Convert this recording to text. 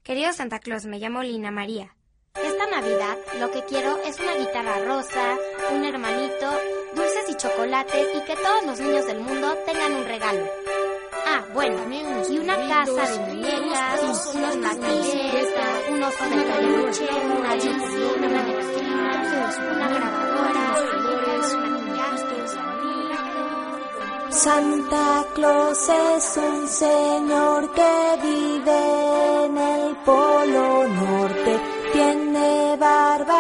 Querido Santa Claus, me llamo Lina María. Esta Navidad lo que quiero es una guitarra rosa, un hermanito, dulces y chocolates y que todos los niños del mundo tengan un regalo. Ah, bueno, y una casa de muñecas, unos maquilletas, un oso de peluche, una chica, una manecina, una grabadora, Santa Claus es un señor que vive en el Polo Norte. Tiene barba